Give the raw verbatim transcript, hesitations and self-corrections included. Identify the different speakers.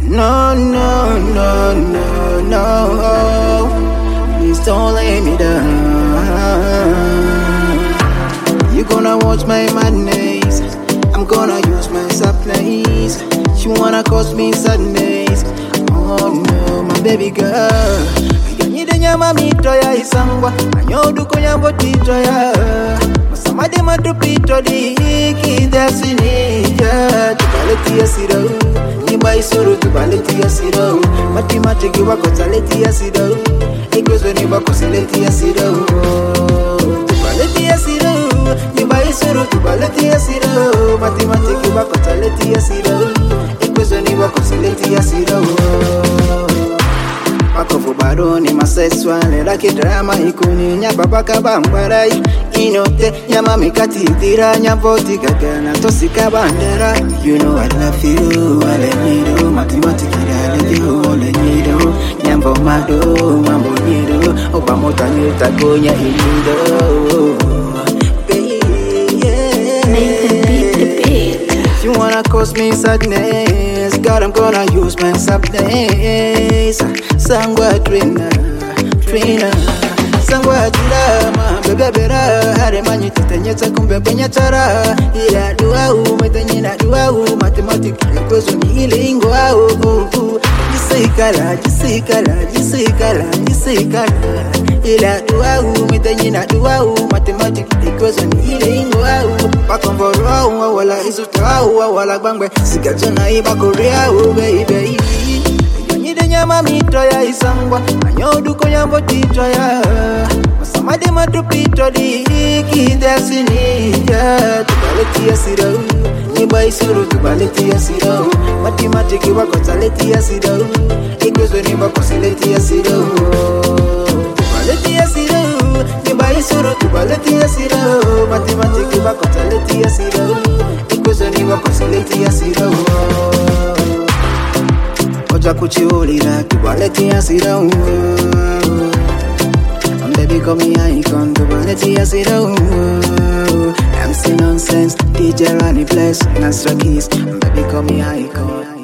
Speaker 1: No, no, no, no, no. Please don't let me down. You gonna watch my madness. I'm gonna use my sadness. She wanna cause me sadness. Oh no, my baby girl. Yanyide nyama mito ya isangwa. Anyodu konyambo tito ya. Masamade matupito di hiki dasinija. Tubaleti ya sirau. Nimba isuru tubaleti ya sirau. Matimati wako taleti ya sirau. Ikwezo nibako sileti ya sirau. Tubaleti ya sirau. Nimba isuru tubaleti ya sirau. Matimati wako taleti ya sirau. Ikwezo nibako sileti ya sirau. Makofu baroni maseswale laki drama ikuni nyababa kabambarai inote nyama mikati tira nyavoti kagana tosika bandera. You know I love you, wale nido mathematics yale dio wale nido nyambo mado mambo nido oba mota nita konya ilido. You wanna cause me sadness, God, I'm gonna use my sadness. Sangwa trainer, trainer. Sangwa drama, bebe bera. Hare manyi titenyeta kumbe kwenye tara. Ila dua u, metanyina dua u. Mathematics kwezo ni ilingo au. Jisikala, jisikala, jisikala, jisikala. Ila dua u, metanyina dua u. Mathematics kwezo ni ilingo au. Pakonvoro au, wala isuta au, wala bangwe. Sikachona iba korea u, baby. Yanyide nyama mito ya isangwa. Anyodu konyambo tito ya. Masamade matupito di hiki dasinija. Tubaleti ya sirau. Nimba isuru tubaleti ya sirau. Matimati wako taleti ya sirau. Ikwezo nibako sileti ya sirau. Tubaleti ya sirau. Nimba isuru tubaleti ya sirau. Matimati wako taleti ya sirau. Ikwezo nibako sileti ya sirau. Oja kuchiulira tubaleti ya sirau. Baby call me icon, tubaleti ya sirau. M C Nonsense, D J Rani Bless, Nasra Keys. Baby call me icon.